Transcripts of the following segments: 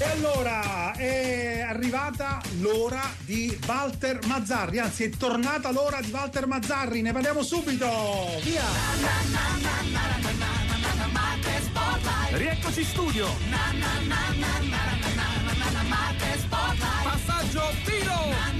Allora, è arrivata l'ora di Walter Mazzarri, anzi è tornata l'ora di Walter Mazzarri, ne parliamo subito, via! Rieccoci in studio! Passaggio, tiro!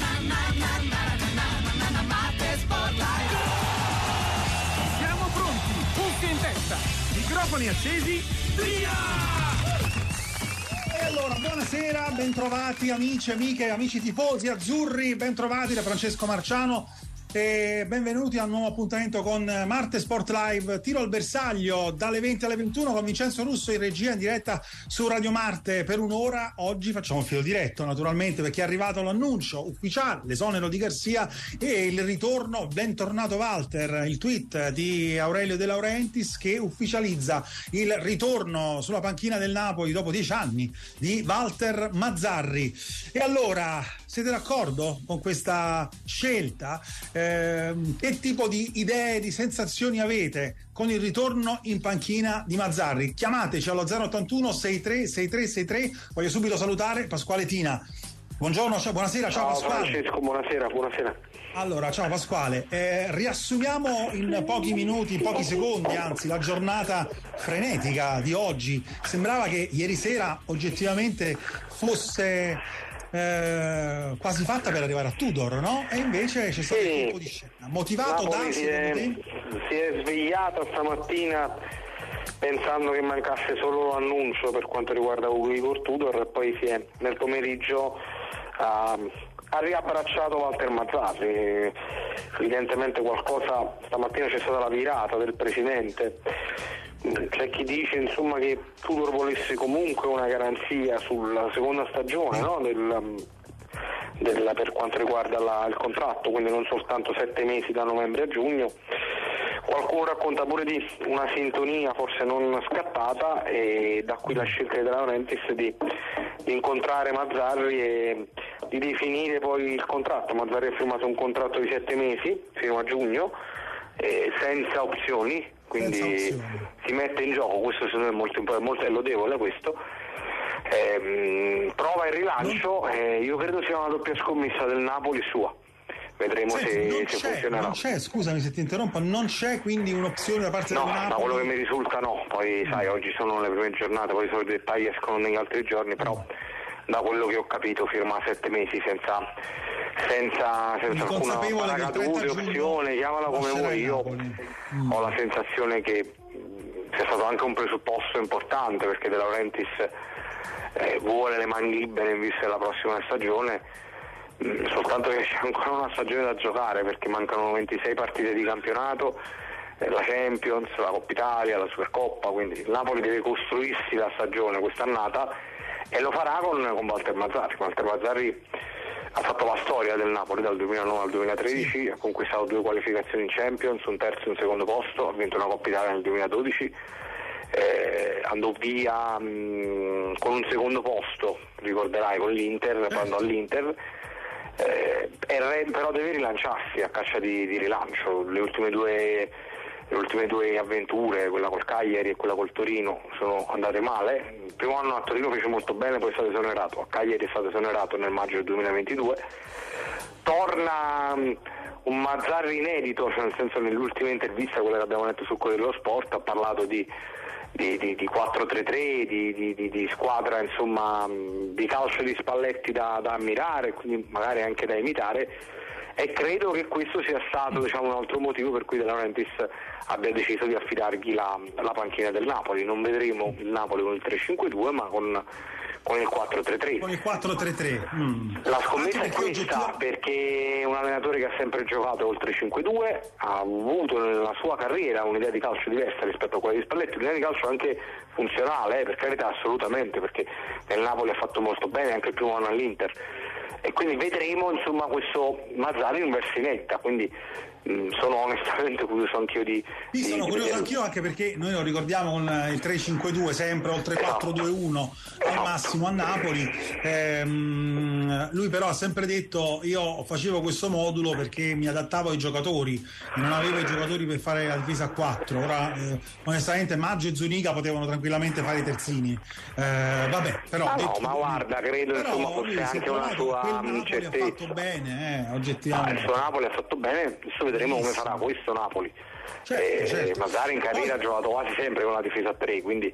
Siamo pronti, cuffie in testa, microfoni accesi, via! E allora, buonasera, bentrovati amici, amiche, amici tifosi azzurri, bentrovati da Francesco Marciano e benvenuti al nuovo appuntamento con Marte Sport Live, tiro al bersaglio dalle 20 alle 21 con Vincenzo Russo in regia in diretta su Radio Marte per un'ora. Oggi facciamo il filo diretto naturalmente perché è arrivato l'annuncio ufficiale, l'esonero di Garcia e il ritorno, bentornato Walter, il tweet di Aurelio De Laurentiis che ufficializza il ritorno sulla panchina del Napoli dopo 10 anni di Walter Mazzarri. E allora, siete d'accordo con questa scelta? Che tipo di idee, di sensazioni avete con il ritorno in panchina di Mazzarri? Chiamateci allo 081 63 6363. Voglio subito salutare Pasquale Tina. Buongiorno, buonasera, ciao Pasquale. Francesco, buonasera. Allora, ciao Pasquale, riassumiamo in pochi minuti, in pochi secondi, anzi, la giornata frenetica di oggi. Sembrava che ieri sera oggettivamente fosse quasi fatta per arrivare a Tudor, no? E invece c'è stato il colpo di scena motivato da si è svegliata stamattina pensando che mancasse solo l'annuncio per quanto riguarda Igor Tudor e poi nel pomeriggio ha riabbracciato Walter Mazzarri. Evidentemente qualcosa, stamattina c'è stata la virata del presidente. C'è chi dice insomma che Tudor volesse comunque una garanzia sulla seconda stagione, no? Per quanto riguarda il contratto, quindi non soltanto 7 mesi da novembre a giugno. Qualcuno racconta pure di una sintonia forse non scattata e da qui la scelta di De Laurentiis di incontrare Mazzarri e di definire poi il contratto. Mazzarri ha firmato un contratto di 7 mesi fino a giugno senza opzioni, quindi si mette in gioco, questo secondo me è molto lodevole questo. Prova il rilancio, io credo sia una doppia scommessa del Napoli sua. Vedremo se funzionerà. Non c'è, scusami se ti interrompo, non c'è quindi un'opzione da parte del Napoli? No, da quello che mi risulta no, poi sai, oggi sono le prime giornate, poi i soliti dettagli escono negli altri giorni, però da quello che ho capito firma 7 mesi senza alcuna paracadute, opzione, chiamala come vuoi. Io ho la sensazione che sia stato anche un presupposto importante perché De Laurentiis vuole le mani libere in vista della prossima stagione, soltanto che c'è ancora una stagione da giocare perché mancano 26 partite di campionato, la Champions, la Coppa Italia, la Supercoppa, quindi il Napoli deve costruirsi la stagione quest'annata e lo farà con Walter Mazzarri. Walter Mazzarri ha fatto la storia del Napoli dal 2009 al 2013, ha conquistato 2 qualificazioni in Champions, un terzo e un secondo posto, ha vinto una Coppa Italia nel 2012, andò via con un secondo posto, ricorderai, con l'Inter, poi andò all'Inter, però deve rilanciarsi a caccia di rilancio. Le ultime due avventure, quella col Cagliari e quella col Torino, sono andate male. Il primo anno a Torino fece molto bene, poi è stato esonerato, a Cagliari è stato esonerato nel maggio del 2022. Torna un Mazzarri inedito, cioè nel senso, nell'ultima intervista, quella che abbiamo letto sul Corriere dello Sport, ha parlato di 4-3-3, di squadra, insomma, di calcio di Spalletti da ammirare, quindi magari anche da imitare, e credo che questo sia stato, diciamo, un altro motivo per cui De Laurentiis abbia deciso di affidargli la panchina del Napoli. Non vedremo il Napoli con il 3-5-2 ma con il 4-3-3. Con il 4-3-3. La scommessa è questa, perché è un allenatore che ha sempre giocato oltre 5-2, ha avuto nella sua carriera un'idea di calcio diversa rispetto a quella di Spalletti, un'idea di calcio anche funzionale, per carità, assolutamente, perché nel Napoli ha fatto molto bene anche il primo anno all'Inter. E quindi vedremo insomma questo Mazzarri in versinetta, quindi sono onestamente curioso anch'io sono curioso anch'io, anche perché noi lo ricordiamo con il 3-5-2 sempre, oltre 4-2-1 al massimo a Napoli. Lui però ha sempre detto: io facevo questo modulo perché mi adattavo ai giocatori e non avevo i giocatori per fare la difesa a 4. Ora onestamente Maggio e Zuniga potevano tranquillamente fare i terzini, vabbè, però ma guarda, credo insomma fosse anche una sua certezza. Ha fatto bene, oggettivamente. Il suo Napoli ha fatto bene, adesso vedremo come farà questo Napoli. Certo. Mazzarri in carriera ha giocato quasi sempre con la difesa a 3, quindi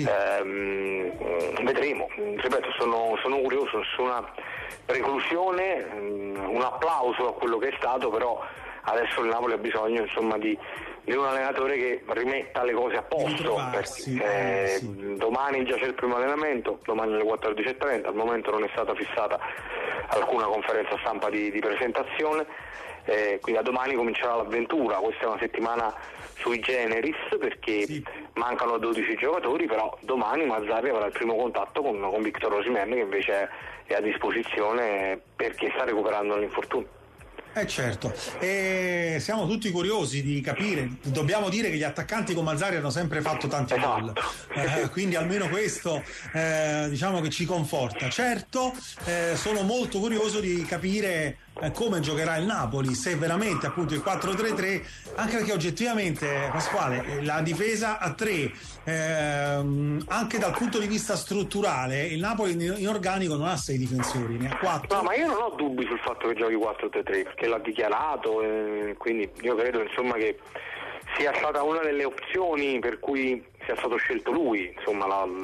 vedremo. Ripeto, sono curioso, nessuna preclusione, un applauso a quello che è stato, però adesso il Napoli ha bisogno insomma di un allenatore che rimetta le cose a posto, perché domani già c'è il primo allenamento, domani alle 14:30, al momento non è stata fissata alcuna conferenza stampa di presentazione, quindi da domani comincerà l'avventura. Questa è una settimana sui generis perché mancano 12 giocatori, però domani Mazzarri avrà il primo contatto con Victor Osimhen, che invece è a disposizione perché sta recuperando l'infortunio. Certo, e siamo tutti curiosi di capire. Dobbiamo dire che gli attaccanti con Mazzarri hanno sempre fatto tanti gol, quindi almeno questo diciamo che ci conforta. Certo, sono molto curioso di capire come giocherà il Napoli, se veramente appunto il 4-3-3, anche perché oggettivamente, Pasquale, la difesa a 3 anche dal punto di vista strutturale il Napoli in organico non ha 6 difensori, ne ha 4. No, ma io non ho dubbi sul fatto che giochi 4-3-3 perché l'ha dichiarato, quindi io credo insomma che sia stata una delle opzioni per cui sia stato scelto lui. Insomma,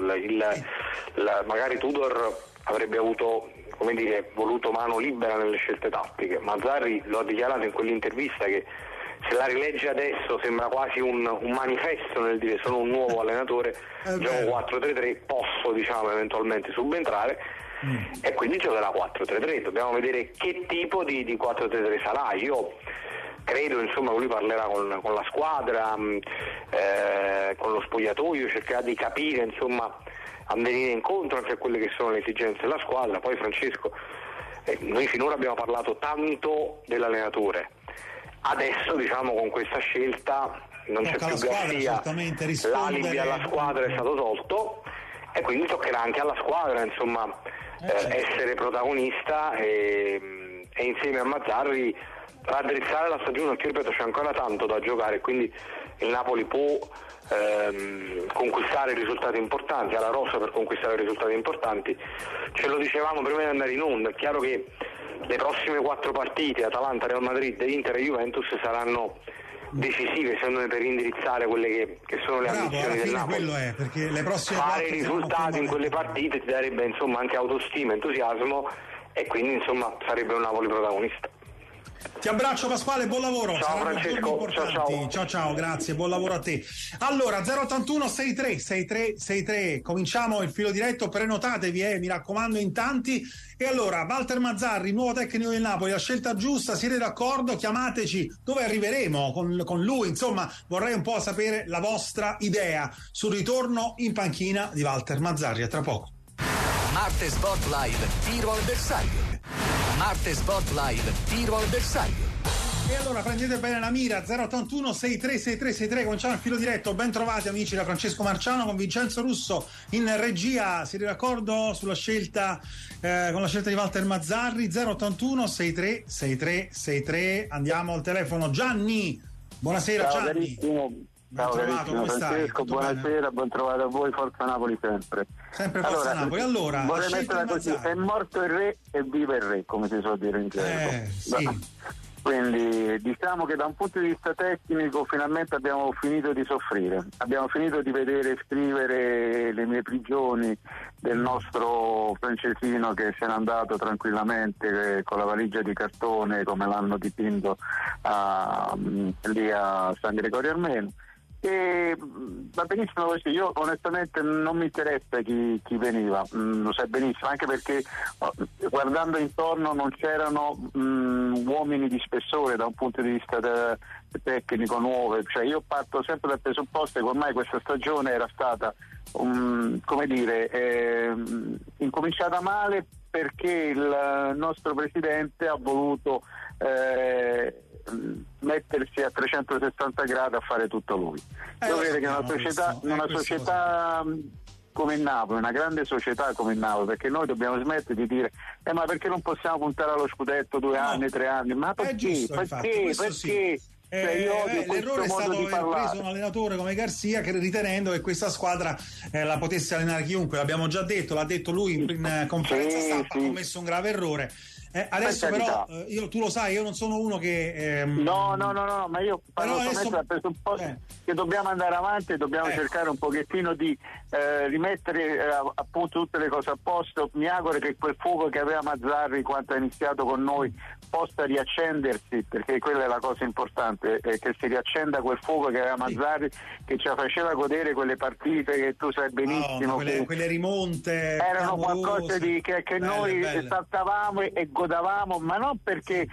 magari Tudor avrebbe avuto, come dire, voluto mano libera nelle scelte tattiche. Mazzarri lo ha dichiarato in quell'intervista che se la rilegge adesso sembra quasi un manifesto nel dire sono un nuovo allenatore, gioco 4-3-3, posso diciamo eventualmente subentrare, e quindi giocherà 4-3-3. Dobbiamo vedere che tipo di 4-3-3 sarà. Io credo insomma che lui parlerà con la squadra, con lo spogliatoio, cercherà di capire insomma, a venire incontro anche a quelle che sono le esigenze della squadra. Poi Francesco, noi finora abbiamo parlato tanto dell'allenatore, adesso diciamo con questa scelta non c'è più Garcia, l'alibi alla squadra è stato tolto e quindi toccherà anche alla squadra insomma essere protagonista e insieme a Mazzarri raddrizzare la stagione, perché ripeto c'è ancora tanto da giocare, quindi il Napoli può conquistare risultati importanti, ha la rosa per conquistare risultati importanti. Ce lo dicevamo prima di andare in onda, è chiaro che le prossime 4 partite, Atalanta, Real Madrid, Inter e Juventus, saranno decisive secondo me per indirizzare quelle che sono le ambizioni del Napoli. Quello è, perché le prossime fare risultati in quelle partite ti darebbe insomma anche autostima, entusiasmo, e quindi insomma sarebbe un Napoli protagonista. Ti abbraccio Pasquale, buon lavoro. Ciao Francesco, ciao, grazie, buon lavoro a te. Allora 081 63 cominciamo il filo diretto, prenotatevi mi raccomando in tanti. E allora Walter Mazzarri, nuovo tecnico del Napoli, la scelta giusta, siete d'accordo? Chiamateci, dove arriveremo con lui, insomma vorrei un po' sapere la vostra idea sul ritorno in panchina di Walter Mazzarri. A tra poco. Marte Sport Live, tiro al bersaglio. Marte Sport Live, tiro al bersaglio. E allora prendete bene la mira, 081 63 cominciamo il filo diretto. Ben trovati amici da Francesco Marciano con Vincenzo Russo in regia. Siete d'accordo sulla scelta con la scelta di Walter Mazzarri? 081 63 andiamo al telefono. Gianni, buonasera. Ciao, Gianni. Ciao carissimo Francesco, buonasera, ben trovato a voi, Forza Napoli sempre. Sempre Forza Napoli. Allora, vorrei metterla così, è morto il re e vive il re, come si suol dire in gergo. Sì. Quindi diciamo che da un punto di vista tecnico finalmente abbiamo finito di soffrire, abbiamo finito di vedere scrivere le mie prigioni del nostro Francesino che se n'è andato tranquillamente con la valigia di cartone come l'hanno dipinto lì a San Gregorio Armeno. E va benissimo così, io onestamente non mi interessa chi veniva, lo sai benissimo, anche perché guardando intorno non c'erano uomini di spessore da un punto di vista tecnico nuove, cioè io parto sempre dal presupposto che ormai questa stagione era stata incominciata male perché il nostro presidente ha voluto mettersi a 360 gradi a fare tutto lui. Io credo che una società come il Napoli, una grande società come il Napoli, perché noi dobbiamo smettere di dire ma perché non possiamo puntare allo scudetto 2 anni, 3 anni, ma perché? Perché? L'errore è stato aver preso un allenatore come Garcia, che ritenendo che questa squadra la potesse allenare chiunque. L'abbiamo già detto, l'ha detto lui in conferenza stampa, ha commesso un grave errore. Adesso però tu lo sai, io non sono uno che no, ma io parlo dal presupposto che dobbiamo andare avanti e dobbiamo cercare un pochettino di rimettere appunto tutte le cose a posto. Mi auguro che quel fuoco che aveva Mazzarri quando ha iniziato con noi possa riaccendersi, perché quella è la cosa importante, che si riaccenda quel fuoco che aveva Mazzarri, che ci faceva godere quelle partite che tu sai benissimo quelle rimonte erano qualcosa di che noi saltavamo e godavamo, ma non perché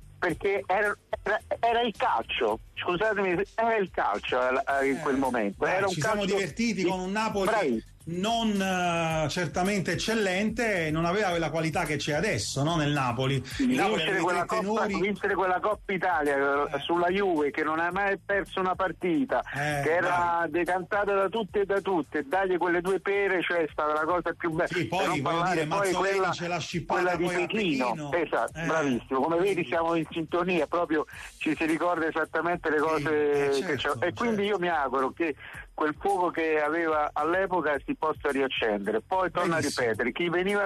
era il calcio, scusatemi, era il calcio in quel momento. Era un ci calcio siamo divertiti con un Napoli non certamente eccellente, non aveva quella qualità che c'è adesso, no? Nel Napoli. Vincere quella Coppa Italia sulla Juve, che non ha mai perso una partita, che era decantata da tutti e da tutte, dargli quelle 2 pere, cioè è stata la cosa più bella. Sì, poi voglio dire, Mazzoleni ce l'ha scippata quella di Pechino. Esatto, bravissimo. Come vedi siamo in sintonia, proprio ci si ricorda esattamente le cose che c'è. E quindi io mi auguro che quel fuoco che aveva all'epoca si possa riaccendere. Poi torno a ripetere, chi veniva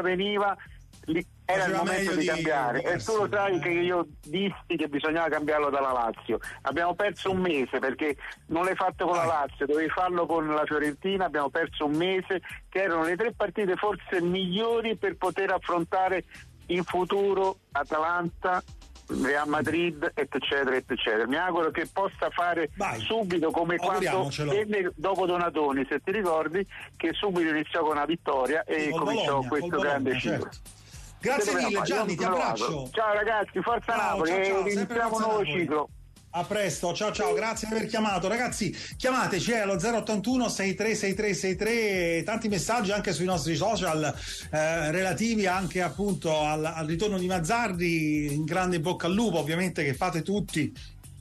era il momento di cambiare, e tu lo sai che io dissi che bisognava cambiarlo dalla Lazio. Abbiamo perso un mese, perché non l'hai fatto con la Lazio, dovevi farlo con la Fiorentina. Abbiamo perso un mese, che erano le 3 partite forse migliori per poter affrontare in futuro Atalanta, Real Madrid, eccetera. Mi auguro che possa fare subito, come quando venne dopo Donatoni, se ti ricordi, che subito iniziò con una vittoria e cominciò questo grande ciclo. Grazie mille Gianni, ti abbraccio. Ciao ragazzi, forza Napoli, iniziamo un nuovo ciclo. A presto, ciao, grazie per aver chiamato. Ragazzi, chiamateci allo 081 636363, tanti messaggi anche sui nostri social relativi anche appunto al ritorno di Mazzarri. In grande bocca al lupo, ovviamente, che fate tutti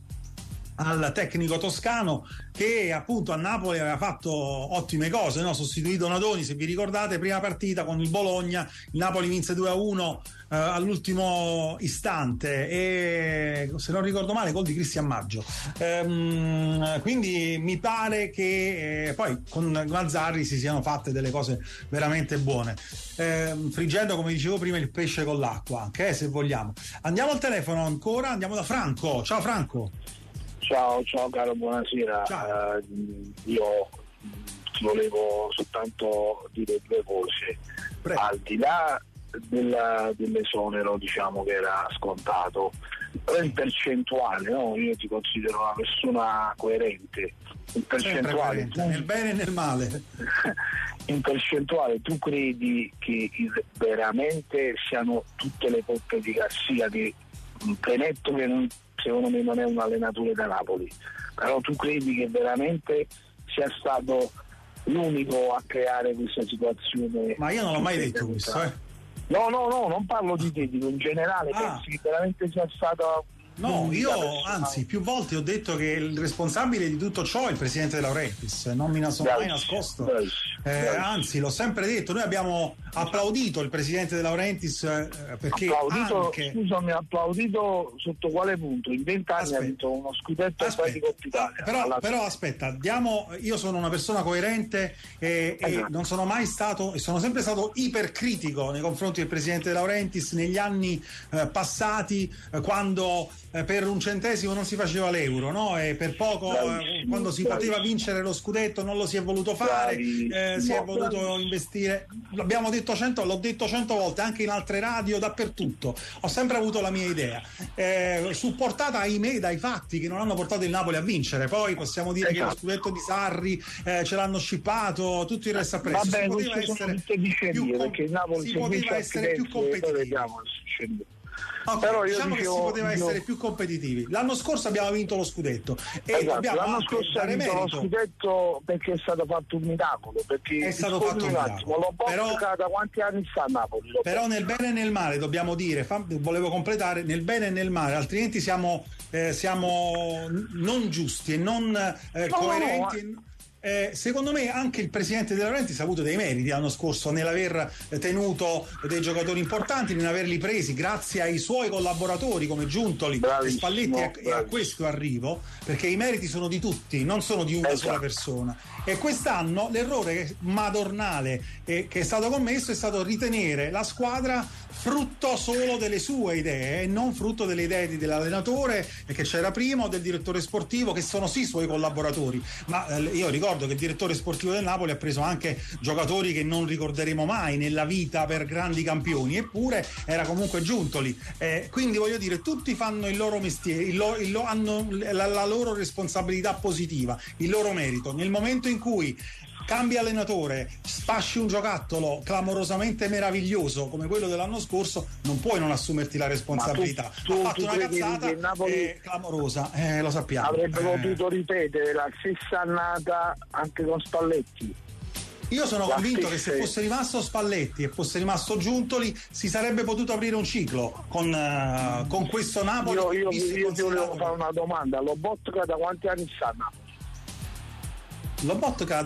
al tecnico toscano, che appunto a Napoli aveva fatto ottime cose, no? Sostituito Donatoni, se vi ricordate, prima partita con il Bologna, il Napoli vinse 2-1 all'ultimo istante, e se non ricordo male gol di Cristian Maggio, quindi mi pare che poi con Mazzarri si siano fatte delle cose veramente buone, friggendo, come dicevo prima, il pesce con l'acqua anche, se vogliamo. Andiamo al telefono ancora, andiamo da Franco. Ciao Franco. Ciao caro, buonasera. Io ti volevo soltanto dire 2 cose. Prego. Al di là dell'esonero, diciamo, che era scontato, però in percentuale, no? Io ti considero una persona coerente. In percentuale, nel bene e nel male. In percentuale, tu credi che veramente siano tutte le colpe di Garcia, che premetto che non, secondo me non è un allenatore da Napoli, però tu credi che veramente sia stato l'unico a creare questa situazione? Ma io non l'ho mai detto questo, No, non parlo di te, dico in generale. Pensi che veramente sia stato... No, io anzi più volte ho detto che il responsabile di tutto ciò è il presidente De Laurentiis, non mi sono mai nascosto, anzi l'ho sempre detto. Noi abbiamo applaudito il presidente De Laurentiis perché scusami, applaudito sotto quale punto? In 20 anni ha vinto uno scudetto di Coppa Italia. Però aspetta, io sono una persona coerente e non sono mai stato, e sono sempre stato ipercritico nei confronti del presidente De Laurentiis negli anni passati, quando per un centesimo non si faceva l'euro, no? E per poco quando si poteva vincere lo scudetto non lo si è voluto fare, si è voluto investire. L'ho detto 100 volte anche in altre radio, dappertutto. Ho sempre avuto la mia idea, supportata ahimè dai fatti che non hanno portato il Napoli a vincere. Poi possiamo dire che lo scudetto di Sarri ce l'hanno scippato, tutto il resto appresso. Vabbè, si poteva essere più competitivi. Okay, però io diciamo che si poteva essere più competitivi. L'anno scorso abbiamo vinto lo scudetto e esatto, l'anno scorso abbiamo vinto lo scudetto perché è stato fatto un miracolo, perché è stato fatto un miracolo. Però da quanti anni sta a Napoli? Però nel bene e nel male dobbiamo dire, volevo completare, nel bene e nel male, altrimenti siamo non giusti e non coerenti. Secondo me anche il presidente De Laurentiis ha avuto dei meriti l'anno scorso nell'aver tenuto dei giocatori importanti, nell'averli presi grazie ai suoi collaboratori come Giuntoli e Spalletti, e a questo arrivo, perché i meriti sono di tutti, non sono di una sola persona. E quest'anno l'errore madornale che è stato commesso è stato ritenere la squadra frutto solo delle sue idee e non frutto delle idee dell'allenatore che c'era prima o del direttore sportivo, che sono sì suoi collaboratori, ma io ricordo che il direttore sportivo del Napoli ha preso anche giocatori che non ricorderemo mai nella vita per grandi campioni, eppure era comunque Giuntoli, quindi voglio dire, tutti fanno il loro mestiere, hanno la loro responsabilità positiva, il loro merito. Nel momento in cui cambia allenatore, spasci un giocattolo clamorosamente meraviglioso come quello dell'anno scorso, non puoi non assumerti la responsabilità. Ha fatto una cazzata clamorosa, lo sappiamo. Avrebbe potuto ripetere la stessa annata anche con Spalletti. Io sono convinto che se fosse rimasto Spalletti e fosse rimasto Giuntoli si sarebbe potuto aprire un ciclo con questo Napoli. Io ti volevo fare una domanda: Lobotka da quanti anni sta a Napoli? Lobotka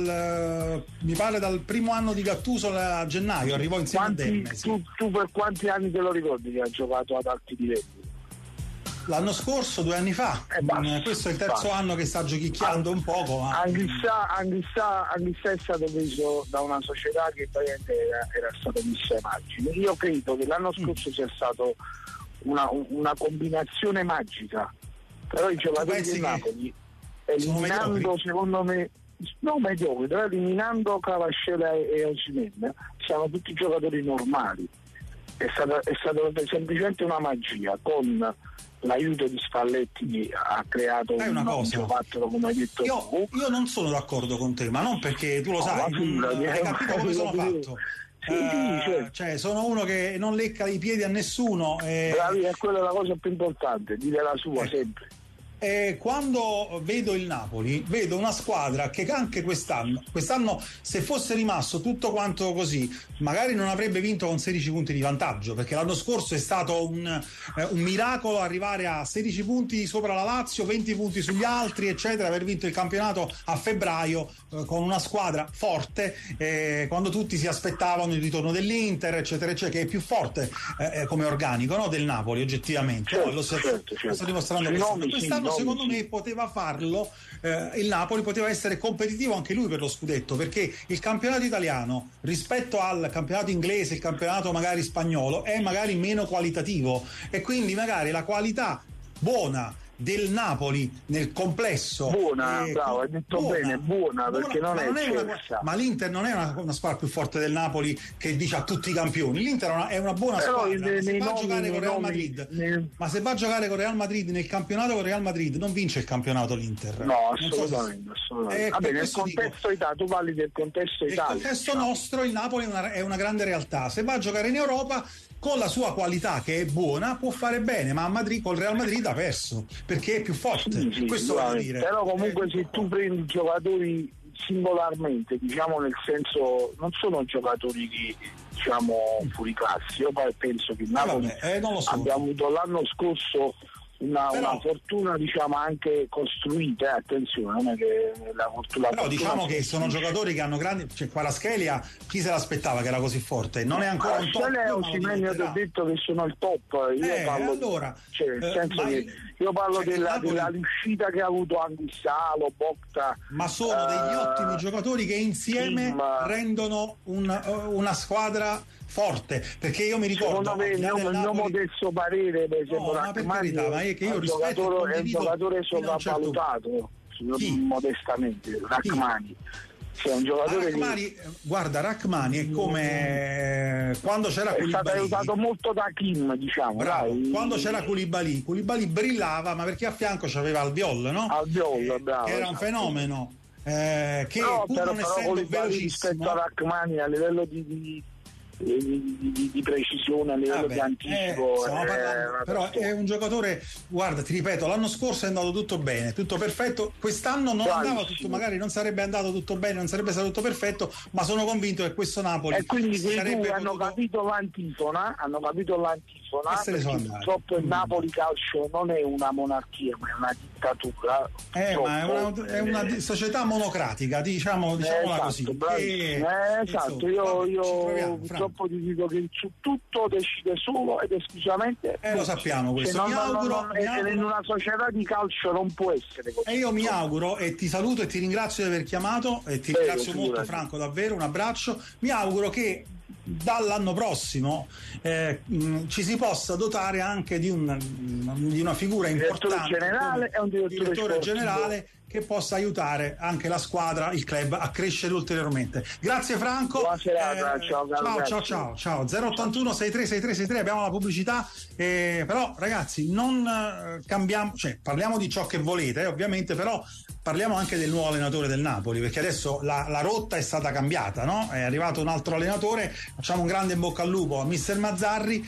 mi pare dal primo anno di Gattuso a gennaio, arrivò insieme a Demme. Tu per quanti anni te lo ricordi che ha giocato ad alti livelli? L'anno scorso, 2 anni fa, questo è il terzo anno che sta giochicchiando un poco. Anghissà è stato preso da una società che praticamente era stata messa ai margini. Io credo che l'anno scorso sia stato una combinazione magica, però i giocatori di Napoli, eliminando secondo me mediocri, però eliminando Cavascella e Osimhen, siamo tutti giocatori normali. È stata semplicemente una magia, con l'aiuto di Spalletti che ha creato un giocattolo, come hai detto. Io non sono d'accordo con te, ma non perché tu lo sai, hai capito come sono fatto. Certo. Cioè, sono uno che non lecca i piedi a nessuno. Bravi, è quella la cosa più importante, dire la sua sempre. Quando vedo il Napoli, vedo una squadra che anche quest'anno se fosse rimasto tutto quanto così, magari non avrebbe vinto con 16 punti di vantaggio, perché l'anno scorso è stato un miracolo arrivare a 16 punti sopra la Lazio, 20 punti sugli altri, eccetera, aver vinto il campionato a febbraio con una squadra forte, quando tutti si aspettavano il ritorno dell'Inter, eccetera, che è più forte come organico, no, del Napoli oggettivamente. Certo, lo sto dimostrando quest'anno. Secondo me poteva farlo, il Napoli poteva essere competitivo anche lui per lo scudetto, perché il campionato italiano rispetto al campionato inglese, il campionato magari spagnolo, è magari meno qualitativo, e quindi magari la qualità buona del Napoli nel complesso, bravo, hai detto bene, buona, perché non è ma l'Inter non è una squadra più forte del Napoli che dice a tutti i campioni. L'Inter è una buona squadra, ma se va a giocare con Real Madrid nel campionato con Real Madrid non vince il campionato l'Inter. No, assolutamente. Vabbè, nel contesto Italia, tu parli del contesto Italia. Nel contesto nostro il Napoli è una grande realtà. Se va a giocare in Europa con la sua qualità che è buona può fare bene, ma a Madrid, col Real Madrid ha perso perché è più forte. Questo voglio dire. Però comunque se tu prendi i giocatori singolarmente, diciamo, nel senso, non sono giocatori che fuori classe. Io penso che il Napoli abbia avuto l'anno scorso una fortuna, diciamo, anche costruita, attenzione, non è che la fortuna. Però diciamo che sono giocatori che hanno grandi, cioè Kvaratskhelia, chi se l'aspettava che era così forte? Non è ancora un top. Io ti ho detto che sono il top. Io parlo, nel senso che io parlo della riuscita che ha avuto Anghissà, Lobotka. Ma sono degli ottimi giocatori che insieme rendono una squadra forte, perché io mi ricordo, secondo me, il mio modesto parere, per esempio, ma è che io rispetto, è un giocatore sopravvalutato, modestamente, Rachmani. C'è un giocatore guarda, Rachmani è come quando c'era Koulibaly, è stato aiutato molto da Kim, diciamo. Bravo. Quando c'era Koulibaly brillava, ma perché a fianco c'aveva Albiol, no? Albiol, bravo, che era un fenomeno, che pur non essendo velocissimo, rispetto a Rachmani a livello di di precisione a livello di anticipo. Però è un giocatore, guarda, ti ripeto, l'anno scorso è andato tutto bene, tutto perfetto, quest'anno non andava tutto, magari non sarebbe andato tutto bene, non sarebbe stato tutto perfetto, ma sono convinto che questo Napoli, e quindi sarebbe hanno capito l'antifona, purtroppo il Napoli calcio non è una monarchia, ma è una dittatura, ma è una società monocratica, diciamola così. Esatto, io purtroppo ti dico che su tutto decide solo ed esclusivamente lo sappiamo questo. Mi auguro, in una società di calcio non può essere così. E io mi auguro, e ti saluto e ti ringrazio di aver chiamato, e ti ringrazio molto, Franco, davvero un abbraccio. Mi auguro che dall'anno prossimo ci si possa dotare anche di una figura importante, generale e un direttore generale che possa aiutare anche la squadra, il club, a crescere ulteriormente. Grazie Franco. Buona serata, ciao. 081 636363, abbiamo la pubblicità, però ragazzi non cambiamo, parliamo di ciò che volete, ovviamente, però parliamo anche del nuovo allenatore del Napoli, perché adesso la rotta è stata cambiata, no? È arrivato un altro allenatore, facciamo un grande in bocca al lupo a mister Mazzarri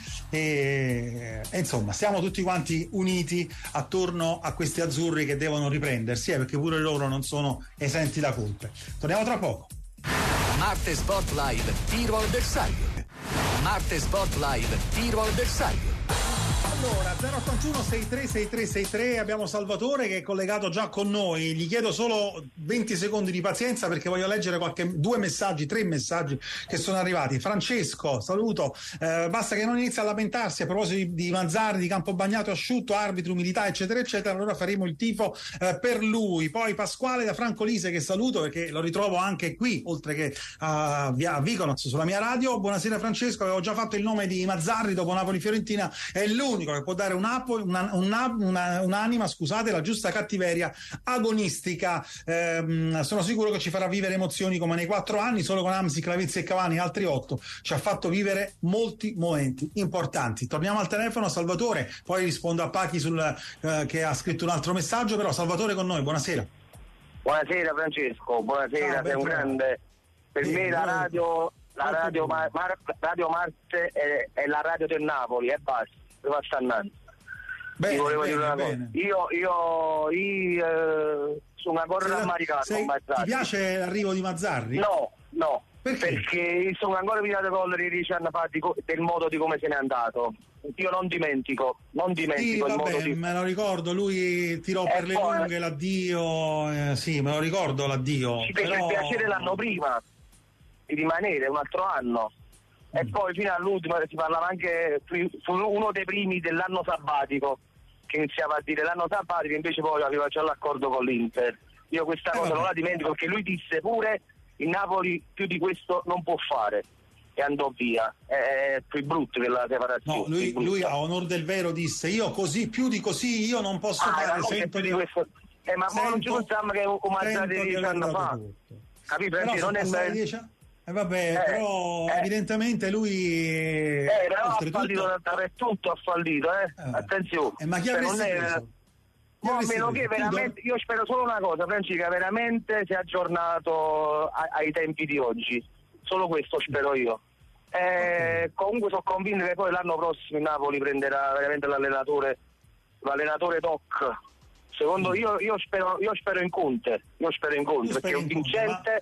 e insomma siamo tutti quanti uniti attorno a questi azzurri che devono riprendersi, perché pure loro non sono esenti da colpe. Torniamo tra poco. Marte Sport Live, tiro al bersaglio. Marte Sport Live, tiro al bersaglio. Allora, 081 636363, abbiamo Salvatore che è collegato già con noi. Gli chiedo solo 20 secondi di pazienza perché voglio leggere tre messaggi che sono arrivati. Francesco, saluto, basta che non inizi a lamentarsi a proposito di Mazzarri, di Campobagnato asciutto, arbitri, umidità eccetera eccetera, allora faremo il tifo per lui. Poi Pasquale da Francolise, che saluto perché lo ritrovo anche qui oltre che a Viconoz sulla mia radio. Buonasera Francesco, avevo già fatto il nome di Mazzarri dopo Napoli-Fiorentina, è l'unico che può dare un'anima, scusate, la giusta cattiveria agonistica. Sono sicuro che ci farà vivere emozioni come nei 4 anni, solo con Amsi, Clavizzi e Cavani, altri 8 ci ha fatto vivere molti momenti importanti. Torniamo al telefono, Salvatore, poi rispondo a Pachi che ha scritto un altro messaggio, però Salvatore con noi, buonasera. Buonasera Francesco, buonasera, sei un grande. Per me la radio Marte è la radio del Napoli e basta. Bene, volevo dire una cosa. Io sono ancora rammaricato con Mazzarri. Ti piace l'arrivo di Mazzarri? No, perché sono ancora pigliato con le 10 anni fa del modo di come se n'è andato. Io non dimentico il modo di... me lo ricordo, lui tirò per le lunghe l'addio, sì, me lo ricordo l'addio. Ci fece il piacere l'anno prima di rimanere un altro anno. E poi fino all'ultimo si parlava anche su uno dei primi dell'anno sabbatico, che iniziava a dire l'anno sabbatico, invece poi aveva già l'accordo con l'Inter. Io questa cosa non la dimentico, perché lui disse pure il Napoli più di questo non può fare, e andò via. È più brutto che la separazione. No, lui a onor del vero disse più di così io non posso fare, sento di questo. Ma non ci pensiamo che un Mazzarri 10 anni fa, capito? Perché non è però evidentemente lui ha fallito tutto, ha fallito, attenzione. Ma chi avresti preso? A meno che veramente, io spero solo una cosa, Francesca, veramente si è aggiornato ai tempi di oggi, solo questo spero io. Comunque sono convinto che poi l'anno prossimo il Napoli prenderà veramente l'allenatore TOC. Secondo io spero in Conte, perché è un vincente.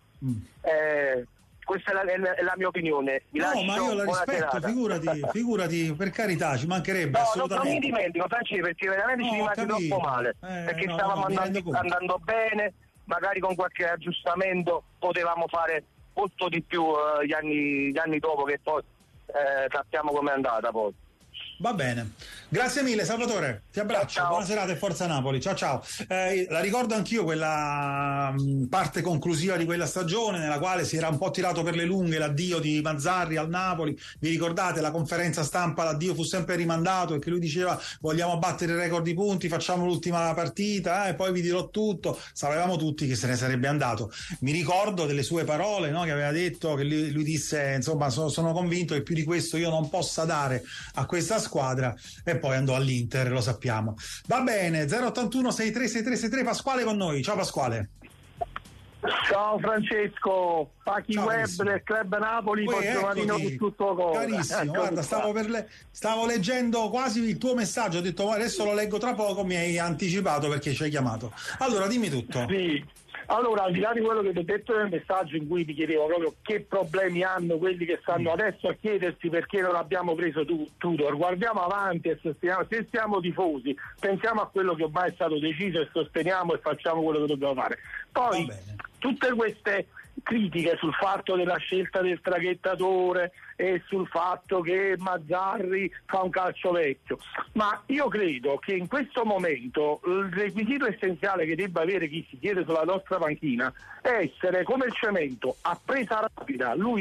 Questa è la mia opinione. Ma io la rispetto, figurati, per carità, ci mancherebbe assolutamente. Non mi dimentico, Francesco, perché veramente ci rimasi troppo male, perché stavamo andando bene, magari con qualche aggiustamento potevamo fare molto di più gli anni dopo, che poi sappiamo com'è andata poi. Va bene, grazie mille Salvatore, ti abbraccio, buona serata e forza Napoli, ciao. La ricordo anch'io quella parte conclusiva di quella stagione nella quale si era un po' tirato per le lunghe l'addio di Mazzarri al Napoli. Vi ricordate la conferenza stampa, l'addio fu sempre rimandato e che lui diceva vogliamo battere il record di punti, facciamo l'ultima partita e poi vi dirò tutto. Sapevamo tutti che se ne sarebbe andato. Mi ricordo delle sue parole, no, che aveva detto, che lui disse insomma sono convinto che più di questo io non possa dare a questa squadra, e poi andò all'Inter, lo sappiamo. Va bene, 081 636363, Pasquale con noi. Ciao Pasquale. Ciao Francesco, Pachi Ciao, Web carissimo. del Club Napoli, Marino con tutto cuore. Carissimo, guarda, stavo leggendo quasi il tuo messaggio, ho detto adesso lo leggo tra poco, mi hai anticipato perché ci hai chiamato. Allora dimmi tutto. Sì. Allora, al di là di quello che ti ho detto nel messaggio in cui ti chiedevo proprio che problemi hanno quelli che stanno adesso a chiedersi perché non abbiamo preso Tudor, guardiamo avanti e se siamo tifosi, pensiamo a quello che ormai è stato deciso e sosteniamo e facciamo quello che dobbiamo fare. Poi tutte queste critiche sul fatto della scelta del traghettatore e sul fatto che Mazzarri fa un calcio vecchio, ma io credo che in questo momento il requisito essenziale che debba avere chi si siede sulla nostra panchina è essere come il cemento, a presa rapida. Lui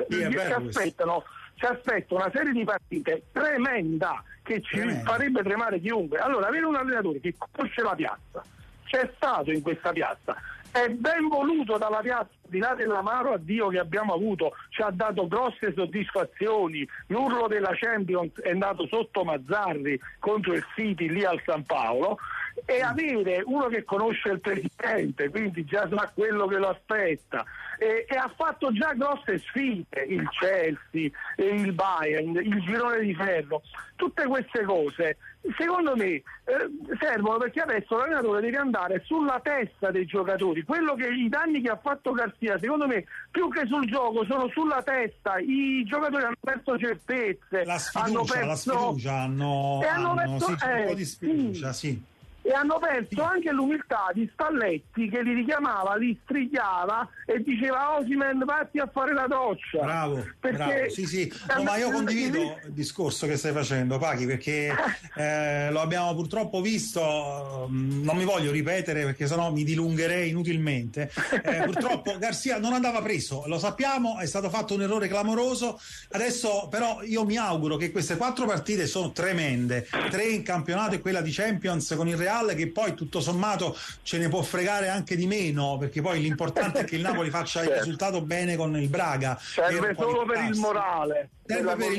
ci aspetta una serie di partite tremenda che ci farebbe tremare chiunque. Allora, avere un allenatore che conosce la piazza, c'è stato in questa piazza, è ben voluto dalla piazza, di là dell'amaro addio che abbiamo avuto, ci ha dato grosse soddisfazioni. L'urlo della Champions è andato sotto Mazzarri contro il City lì al San Paolo, e avere uno che conosce il presidente, quindi già sa quello che lo aspetta, e ha fatto già grosse sfide, il Chelsea, il Bayern, il girone di ferro. Tutte queste cose secondo me servono, perché adesso l'allenatore deve andare sulla testa dei giocatori. Quello che i danni che ha fatto Garcia, secondo me, più che sul gioco, sono sulla testa. I giocatori hanno perso certezze, la sfiducia hanno perso un po' di sfiducia, sì. E hanno perso anche l'umiltà di Spalletti, che li richiamava, li strigliava e diceva: Osimhen, vatti a fare la doccia. Bravo. Sì. No, ma io condivido il discorso che stai facendo, Pachi, perché lo abbiamo purtroppo visto, non mi voglio ripetere perché sennò mi dilungherei inutilmente. Purtroppo Garcia non andava preso, lo sappiamo, è stato fatto un errore clamoroso. Adesso però io mi auguro che queste 4 partite sono tremende, 3 in campionato e quella di Champions con il Real, che poi tutto sommato ce ne può fregare anche di meno, perché poi l'importante è che il Napoli faccia il risultato bene con il Braga. Serve solo per il morale. Serve per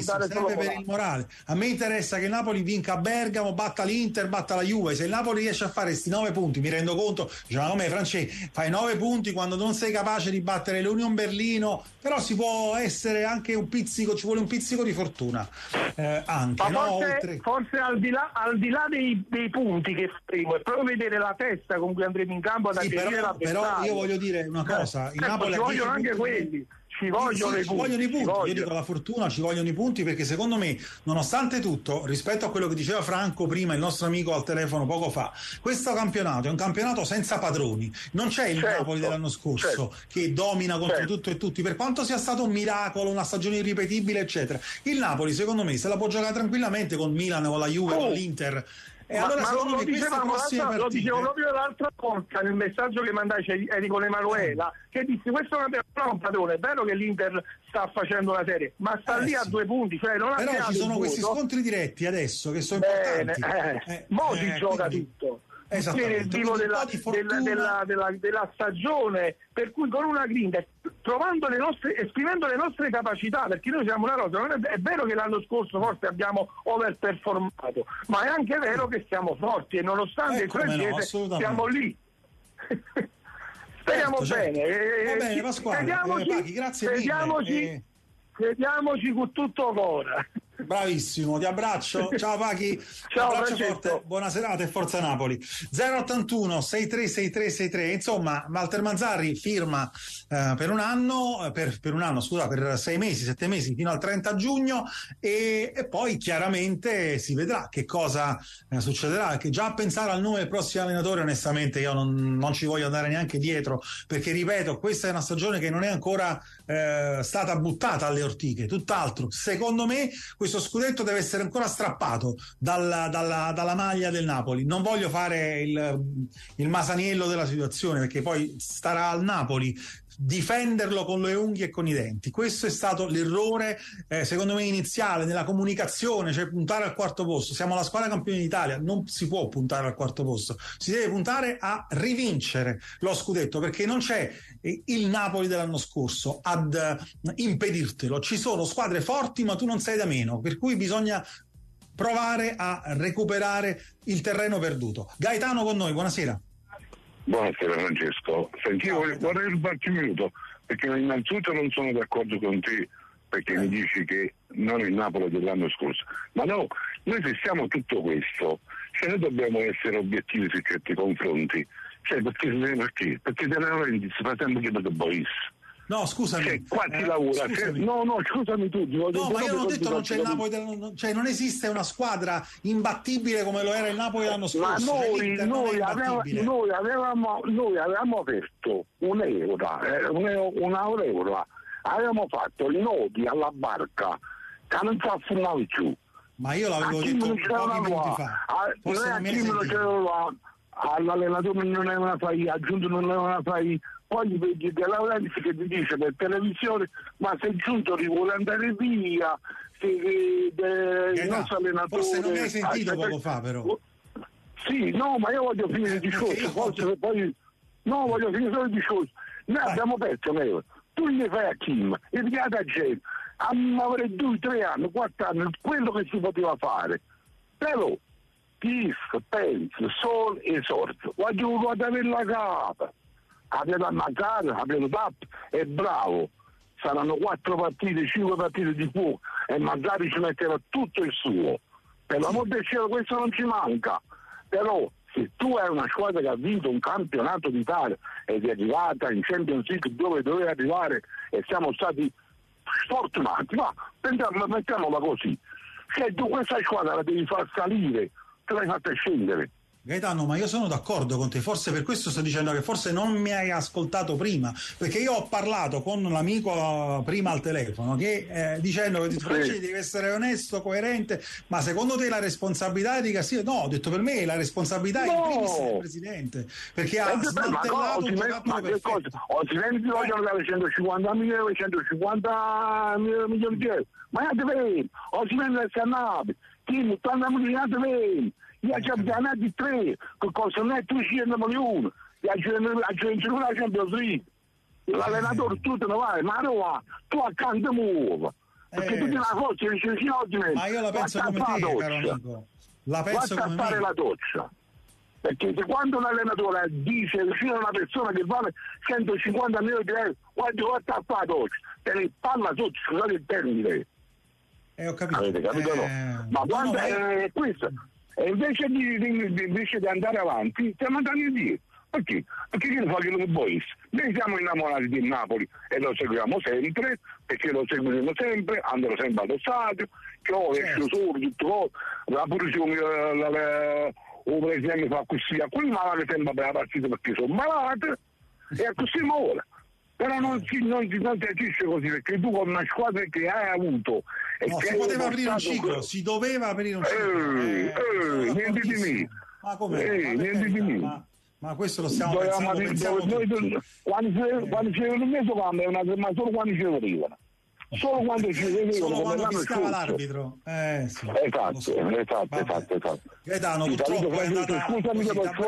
il morale. A me interessa che il Napoli vinca a Bergamo, batta l'Inter, batta la Juve. Se il Napoli riesce a fare questi 9 punti, mi rendo conto, diciamo come Francesco, fai 9 punti quando non sei capace di battere l'Union Berlino, però si può essere anche un pizzico, ci vuole un pizzico di fortuna anche, no? Forse al di là dei punti che faremo, è proprio vedere la testa con cui andremo in campo ad aggredire l'avversario. Però io voglio dire una cosa, il Napoli ci vogliono anche quelli. Ci vogliono i punti. Io dico la fortuna, ci vogliono i punti, perché secondo me, nonostante tutto, rispetto a quello che diceva Franco prima, il nostro amico al telefono poco fa, questo campionato è un campionato senza padroni. Non c'è il Napoli dell'anno scorso che domina contro tutto e tutti, per quanto sia stato un miracolo, una stagione irripetibile, eccetera. Il Napoli, secondo me, se la può giocare tranquillamente con Milan, con la Juve, con l'Inter. E allora lo dicevo proprio l'altra volta nel messaggio che mandai, eri con Emanuela, che disse: questo non è un padrone. È vero che l'Inter sta facendo una serie, ma sta lì a 2 punti, cioè non ha. Però ci sono questi scontri diretti adesso che sono importanti. Mo si gioca tutto. Viene il vivo della stagione, per cui con una grinta, esprimendo le nostre capacità, perché noi siamo una rosa. Non è vero che l'anno scorso forse abbiamo overperformato, ma è anche vero che siamo forti e nonostante il francese siamo lì. Speriamo bene. Va bene, Pasquale. Pachi, grazie mille. Crediamoci con tutto cuore. Bravissimo, ti abbraccio. Ciao Pachi. Ciao, abbraccio forte, buona serata e forza Napoli. 081 636363. Insomma, Walter Mazzarri firma per un anno, per 6 mesi, 7 mesi, fino al 30 giugno e poi chiaramente si vedrà che cosa succederà, perché già a pensare al nome del prossimo allenatore onestamente io non ci voglio andare neanche dietro, perché ripeto, questa è una stagione che non è ancora stata buttata alle ortiche, tutt'altro. Secondo me questo scudetto deve essere ancora strappato dalla maglia del Napoli. Non voglio fare il Masaniello della situazione, perché poi starà al Napoli difenderlo con le unghie e con i denti. Questo è stato l'errore secondo me iniziale nella comunicazione, cioè puntare al 4º posto. Siamo la squadra campione d'Italia, non si può puntare al 4º posto, si deve puntare a rivincere lo scudetto, perché non c'è il Napoli dell'anno scorso ad impedirtelo. Ci sono squadre forti, ma tu non sei da meno, per cui bisogna provare a recuperare il terreno perduto. Gaetano con noi, buonasera. Buonasera Francesco. Senti, io vorrei rubarti un minuto, perché innanzitutto non sono d'accordo con te, perché mi dici che non è il Napoli dell'anno scorso. Ma no, noi se siamo tutto questo, cioè noi dobbiamo essere obiettivi su certi confronti. Cioè, perché De Laurentiis si fa sempre che The Boys. No, scusami. Cioè, qua ti lavora. Scusami tu. No, ma io non ho detto non c'è il Napoli, cioè non esiste una squadra imbattibile come lo era il Napoli l'anno scorso. Ma noi avevamo aperto un'euro, avevamo fatto i nodi alla barca che non si affumava più. Ma io l'avevo detto pochi minuti fa. Forse non mi hai sentito. All'allenatore non è una fai, aggiunto non è una fai, poi vedi De Laurentiis che ti dice per televisione ma se giunto vuole andare via, il nostro allenatore. Forse non mi hai sentito poco fa però. Sì, no, ma io voglio finire il discorso, forse poi no, voglio finire solo il discorso. Noi abbiamo perso l'euro, tu gli fai a Kim, e ti a gente, avrei 2, 3 anni, 4 anni, quello che si poteva fare, però Kif, Pence, Sol e Sorzo, voglio avere la capa, avere magari, avere TAP, è bravo, saranno 4 partite, 5 partite di fuoco e magari ci metterà tutto il suo, per l'amor del cielo questo non ci manca, però se tu hai una squadra che ha vinto un campionato d'Italia ed è arrivata in Champions League dove doveva arrivare e siamo stati sfortunati, ma mettiamola così, se tu questa squadra la devi far salire, te l'hai fatta scendere. Gaetano, ma io sono d'accordo con te, forse per questo sto dicendo che forse non mi hai ascoltato prima, perché io ho parlato con l'amico prima al telefono che dicendo che Francesco devi essere onesto, coerente, ma secondo te la responsabilità è di Casillas? No, ho detto per me la responsabilità è in primis del presidente, perché ha smantellato un giocattolo perfetto. Altrimenti vogliono dare 150 milioni, 150 milioni di euro, ma non vedi, oggi vengono a Napoli, Tim, 80 milioni, io ci abbiamo di 3, che costano 300 milioni, io ci abbiamo la Champions League, l'allenatore tutto ne va, ma Roma, tu accanto muovo, perché tu ti la forza dici oggi, ma io la penso come te, caro amico, la penso come me. Fare la doccia, perché se quando un allenatore dice vicino a una persona che vale 150 milioni di euro, guarda a fare la doccia, te ne parla sotto, scusate il termine. Ho capito. Avete capito no? Ma quando è questo? E invece di andare avanti, stiamo andando indietro. Perché? Perché che ne fa che lo Boys? Noi siamo innamorati di Napoli e lo seguiamo sempre, perché lo seguiremo sempre, andremo sempre allo stadio, piove, solo, tutto, la produzione, o per esempio fa così, a quelli malati sempre per la partita perché sono malati, e così ora. Però non si agisce così, perché tu con una squadra che hai avuto si poteva aprire un ciclo, si doveva aprire un ciclo. Niente di me. Ma come? Niente di me. Ma questo lo stiamo pensando tutti. Quando c'erano in mezzo campo, ma solo quando ci arrivano. Solo quando ci arrivano. Solo quando fischiava l'arbitro. Sì. Esatto. Gaetano, purtroppo è andata. Scusami che poi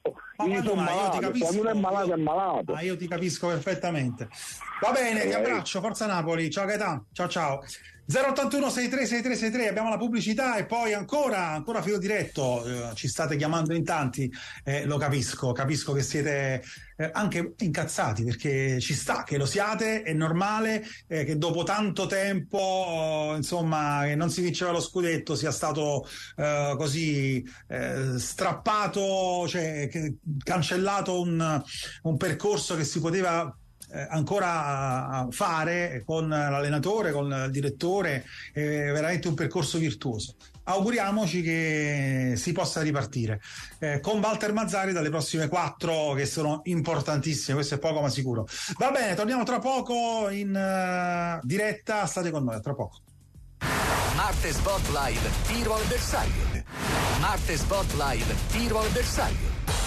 quando è malato è malato. Ma io ti capisco perfettamente. Va bene, ti abbraccio, forza Napoli. Ciao Gaetano, ciao. 081 636363, abbiamo la pubblicità e poi ancora filo diretto, ci state chiamando in tanti, lo capisco che siete anche incazzati, perché ci sta che lo siate, è normale che dopo tanto tempo insomma che non si vinceva lo scudetto sia stato così strappato, cioè cancellato un percorso che si poteva ancora fare con l'allenatore, con il direttore, veramente un percorso virtuoso. Auguriamoci che si possa ripartire con Walter Mazzarri dalle prossime 4 che sono importantissime, questo è poco ma sicuro. Va bene, torniamo tra poco in diretta, state con noi, tra poco. Marte Sport Live, tiro al bersaglio. Marte Sport Live, tiro al bersaglio.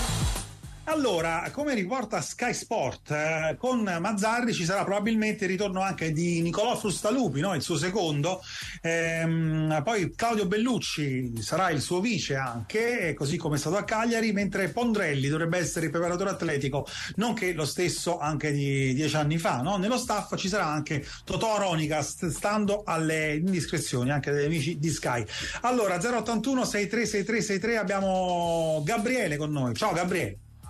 Allora, come riporta Sky Sport, con Mazzarri ci sarà probabilmente il ritorno anche di Nicolò Frustalupi, no? Il suo secondo, poi Claudio Bellucci sarà il suo vice anche, così come è stato a Cagliari, mentre Pondrelli dovrebbe essere il preparatore atletico, nonché lo stesso anche di 10 anni fa, no? Nello staff ci sarà anche Totò Aronica, stando alle indiscrezioni anche degli amici di Sky. Allora, 081 636363, abbiamo Gabriele con noi. Ciao Gabriele.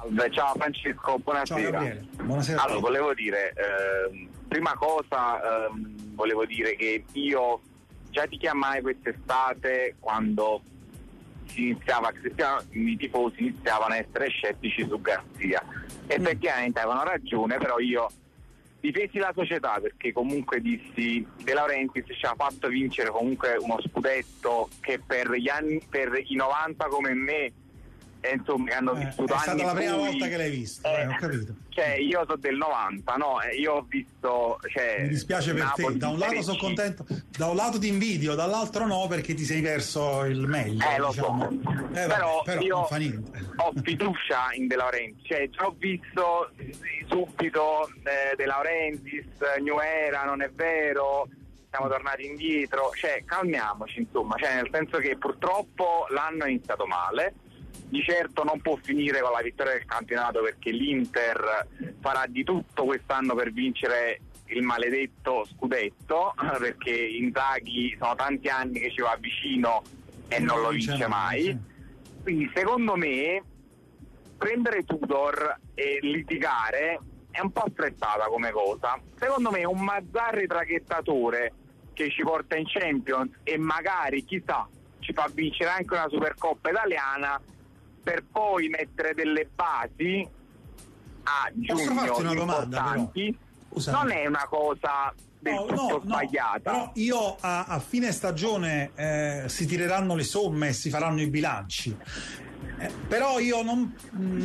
Ciao Francesco, buonasera. Ciao Gabriele, buonasera. Allora, volevo dire, prima cosa, volevo dire che io già ti chiamai quest'estate quando i tifosi iniziavano a essere scettici su Garzia. Effettivamente avevano ragione, però io difesi la società, perché comunque dissi De Laurentiis ci ha fatto vincere comunque uno scudetto che per i 90 come me, insomma, che hanno vissuto anni. È stata la prima volta che l'hai visto, ho capito. Cioè, io sono del 90, no? Io ho visto. Mi dispiace per te. Da un lato sono contento, da un lato ti invidio, dall'altro no, perché ti sei perso il meglio. Lo diciamo. so. Però io non fa niente. Ho fiducia in De Laurentiis, cioè già ho visto subito De Laurentiis, New Era, non è vero. Siamo tornati indietro, cioè calmiamoci, insomma, cioè nel senso che purtroppo l'anno è iniziato male. Di certo non può finire con la vittoria del campionato, perché l'Inter farà di tutto quest'anno per vincere il maledetto scudetto, perché Inzaghi sono tanti anni che ci va vicino e non lo vince mai. Quindi secondo me prendere Tudor e litigare è un po' affrettata come cosa. Secondo me un Mazzarri traghettatore che ci porta in Champions e magari, chissà, ci fa vincere anche una Supercoppa italiana, per poi mettere delle basi a giugno importanti, non è una cosa del tutto sbagliata. Però io a fine stagione si tireranno le somme e si faranno i bilanci. Però io non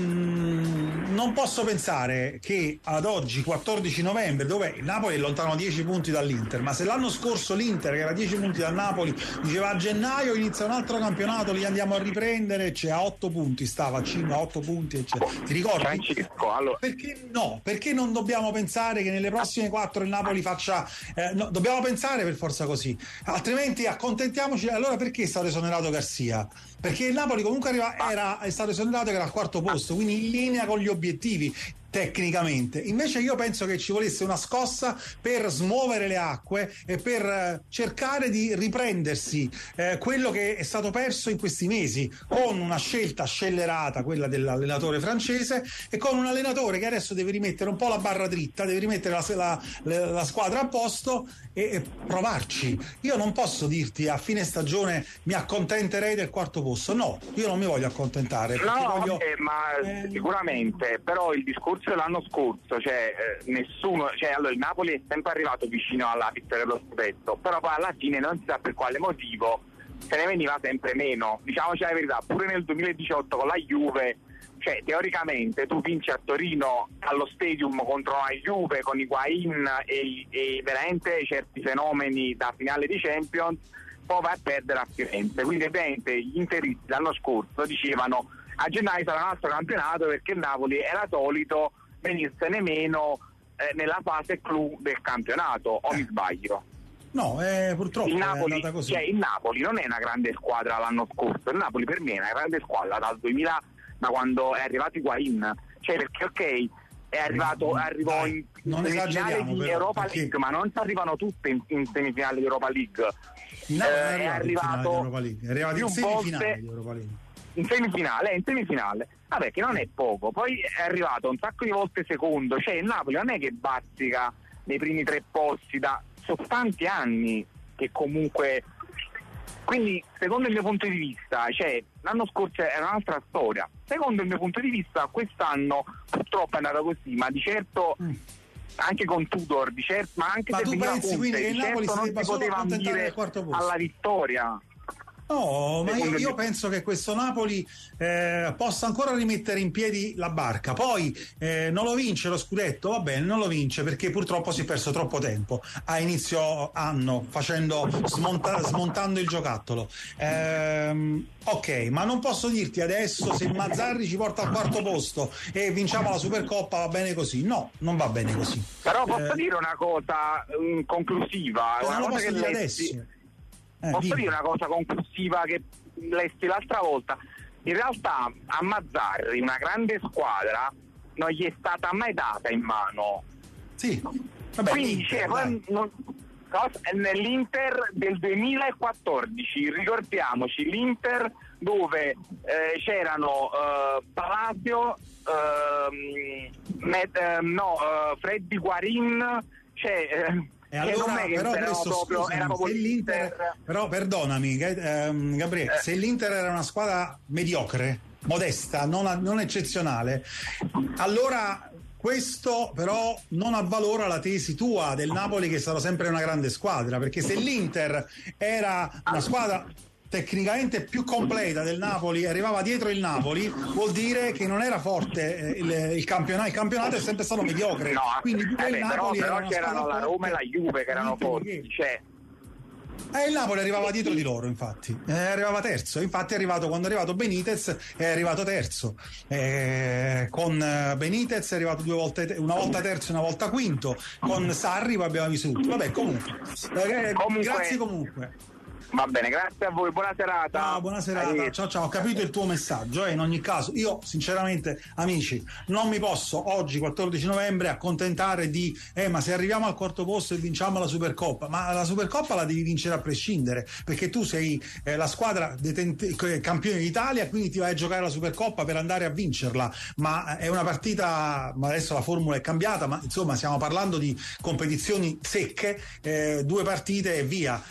posso pensare che ad oggi, 14 novembre, dove il Napoli è lontano 10 punti dall'Inter, ma se l'anno scorso l'Inter, che era 10 punti dal Napoli, diceva a gennaio inizia un altro campionato, li andiamo a riprendere, cioè a 8 punti stava, a 8 punti, eccetera. Ti ricordi? Allora. Perché no? Perché non dobbiamo pensare che nelle prossime 4 il Napoli faccia dobbiamo pensare per forza così, altrimenti accontentiamoci. Allora perché è stato esonerato Garcia? Perché il Napoli comunque è stato esonerato che era al quarto posto, quindi in linea con gli obiettivi tecnicamente. Invece io penso che ci volesse una scossa per smuovere le acque e per cercare di riprendersi quello che è stato perso in questi mesi, con una scelta scellerata, quella dell'allenatore francese, e con un allenatore che adesso deve rimettere un po' la barra dritta, deve rimettere la squadra a posto e provarci. Io non posso dirti a fine stagione mi accontenterei del quarto posto, no, io non mi voglio accontentare. No, ma sicuramente, però il discorso dell'anno scorso, cioè nessuno, cioè allora il Napoli è sempre arrivato vicino alla vittoria dello scudetto, però poi alla fine non si sa per quale motivo se ne veniva sempre meno. Diciamoci la verità, pure nel 2018 con la Juve, cioè teoricamente tu vinci a Torino allo Stadium contro la Juve con Higuain e veramente certi fenomeni da finale di Champions, poi vai a perdere a Firenze. Quindi ovviamente gli interisti l'anno scorso dicevano a gennaio sarà un altro campionato, perché il Napoli era solito venirsene meno nella fase clou del campionato, o mi sbaglio? No, purtroppo il Napoli, è andata così. Cioè, il Napoli non è una grande squadra l'anno scorso, il Napoli per me è una grande squadra dal 2000, da quando è arrivato Higuain, cioè perché arrivò in semifinale di Europa League, ma non si arrivano tutte in semifinale di Europa League. È arrivato più volte di Europa League. In semifinale, vabbè, che non è poco. Poi è arrivato un sacco di volte secondo, cioè il Napoli non è che bazzica nei primi 3 posti sono tanti anni che comunque, quindi secondo il mio punto di vista, cioè l'anno scorso era un'altra storia, secondo il mio punto di vista quest'anno purtroppo è andata così, ma di certo anche con Tudor, di certo, ma anche se veniva Conte, di certo non si poteva ambire alla vittoria. No, ma io penso che questo Napoli possa ancora rimettere in piedi la barca. Poi non lo vince lo scudetto, va bene, non lo vince perché purtroppo si è perso troppo tempo a inizio anno smontando il giocattolo. Ok, ma non posso dirti adesso se Mazzarri ci porta al quarto posto e vinciamo la Supercoppa va bene così. No, non va bene così. Però posso dire una cosa conclusiva, una cosa che adesso. Posso dire una cosa conclusiva che lessi l'altra volta? In realtà a Mazzarri una grande squadra non gli è stata mai data in mano. Sì. Vabbè, quindi Nell'Inter del 2014, ricordiamoci, l'Inter dove c'erano Palacio, Freddy Guarin, e allora, però adesso scusami, se l'Inter, però perdonami Gabriele, se l'Inter era una squadra mediocre, modesta, non eccezionale, allora questo però non avvalora la tesi tua del Napoli che sarà sempre una grande squadra, perché se l'Inter era una squadra tecnicamente più completa del Napoli, arrivava dietro il Napoli, vuol dire che non era forte il campionato. Il campionato è sempre stato mediocre. No, quindi il Napoli però c'erano la Roma e la Juve che erano forti. Il Napoli arrivava dietro di loro, infatti, arrivava terzo. Infatti quando è arrivato Benitez è arrivato terzo, con Benitez è arrivato una volta terzo e una volta quinto, con Sarri poi abbiamo vissuto. Vabbè, comunque grazie comunque. Va bene, grazie a voi, buona serata. Buona serata. Ciao, ho capito il tuo messaggio. In ogni caso, io sinceramente, amici, non mi posso oggi, 14 novembre, accontentare di ma se arriviamo al quarto posto e vinciamo la Supercoppa, ma la Supercoppa la devi vincere a prescindere, perché tu sei la squadra campione d'Italia, quindi ti vai a giocare la Supercoppa per andare a vincerla, ma è una partita, ma adesso la formula è cambiata, ma insomma stiamo parlando di competizioni secche, 2 partite e via.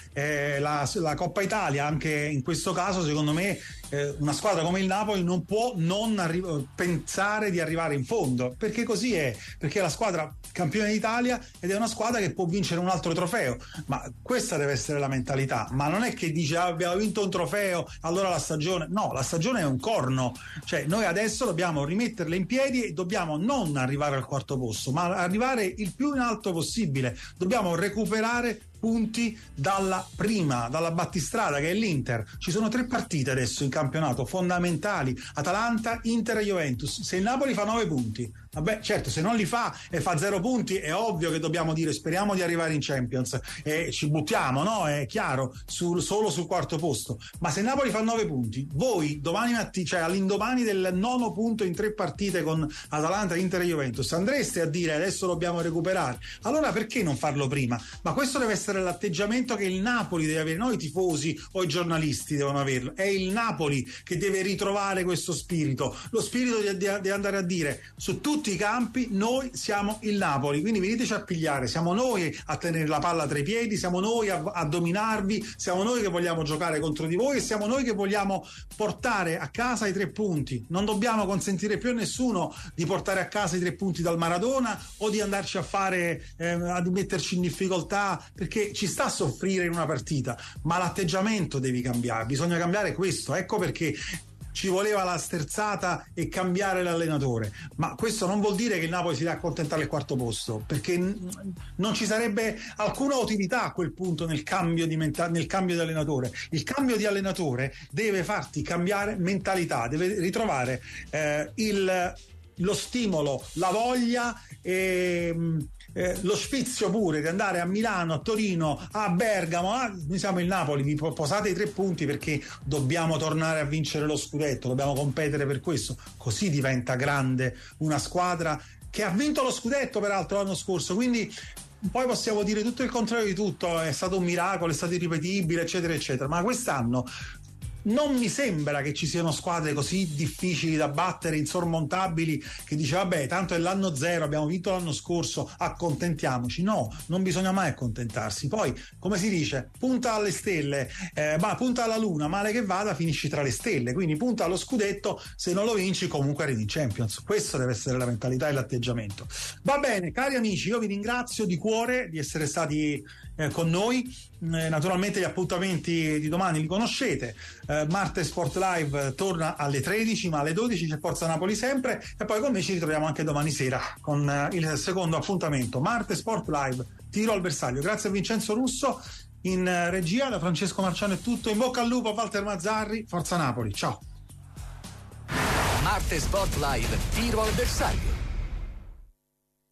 La Coppa Italia, anche in questo caso, secondo me una squadra come il Napoli non può non pensare di arrivare in fondo, perché così è, perché è la squadra campione d'Italia ed è una squadra che può vincere un altro trofeo, ma questa deve essere la mentalità. Ma non è che dice abbiamo vinto un trofeo, allora la stagione è un corno, cioè noi adesso dobbiamo rimetterla in piedi e dobbiamo non arrivare al quarto posto, ma arrivare il più in alto possibile. Dobbiamo recuperare punti dalla battistrada, che è l'Inter. Ci sono 3 partite adesso in campionato fondamentali: Atalanta, Inter e Juventus. Se il Napoli fa 9 punti, vabbè, certo, se non li fa e fa 0 punti è ovvio che dobbiamo dire speriamo di arrivare in Champions e ci buttiamo, no? È chiaro, solo sul quarto posto. Ma se il Napoli fa 9 punti, voi domani mattina, cioè all'indomani del 9° punto in 3 partite con Atalanta, Inter e Juventus, andreste a dire adesso dobbiamo recuperare? Allora perché non farlo prima? Ma questo deve essere l'atteggiamento che il Napoli deve avere, noi tifosi o i giornalisti devono averlo. È il Napoli che deve ritrovare questo spirito, lo spirito di andare a dire su tutti i campi noi siamo il Napoli, quindi veniteci a pigliare, siamo noi a tenere la palla tra i piedi, siamo noi a dominarvi, siamo noi che vogliamo giocare contro di voi e siamo noi che vogliamo portare a casa i 3 punti. Non dobbiamo consentire più a nessuno di portare a casa i 3 punti dal Maradona o di andarci a fare a metterci in difficoltà, perché ci sta a soffrire in una partita, ma l'atteggiamento devi cambiare, bisogna cambiare questo. Ecco perché ci voleva la sterzata e cambiare l'allenatore, ma questo non vuol dire che il Napoli si deve accontentare il quarto posto, perché non ci sarebbe alcuna utilità a quel punto nel cambio di allenatore. Il cambio di allenatore deve farti cambiare mentalità, deve ritrovare lo stimolo, la voglia e lo sfizio pure di andare a Milano, a Torino, a Bergamo. Noi siamo il Napoli, vi posate i 3 punti perché dobbiamo tornare a vincere lo scudetto, dobbiamo competere per questo. Così diventa grande una squadra che ha vinto lo scudetto peraltro l'anno scorso, quindi poi possiamo dire tutto il contrario di tutto, è stato un miracolo, è stato irripetibile, eccetera eccetera, ma quest'anno non mi sembra che ci siano squadre così difficili da battere, insormontabili, che dice vabbè tanto è l'anno 0, abbiamo vinto l'anno scorso, accontentiamoci. No, non bisogna mai accontentarsi. Poi, come si dice, punta alle stelle, ma punta alla luna, male che vada finisci tra le stelle, quindi punta allo scudetto, se non lo vinci comunque arrivi in Champions. Questo deve essere la mentalità e l'atteggiamento. Va bene, cari amici, io vi ringrazio di cuore di essere stati con noi. Naturalmente gli appuntamenti di domani li conoscete. Marte Sport Live torna alle 13, ma alle 12 c'è Forza Napoli sempre, e poi con me ci ritroviamo anche domani sera con il secondo appuntamento Marte Sport Live Tiro al bersaglio. Grazie a Vincenzo Russo in regia, da Francesco Marciano è tutto, in bocca al lupo a Walter Mazzarri, Forza Napoli, ciao. Marte Sport Live Tiro al bersaglio.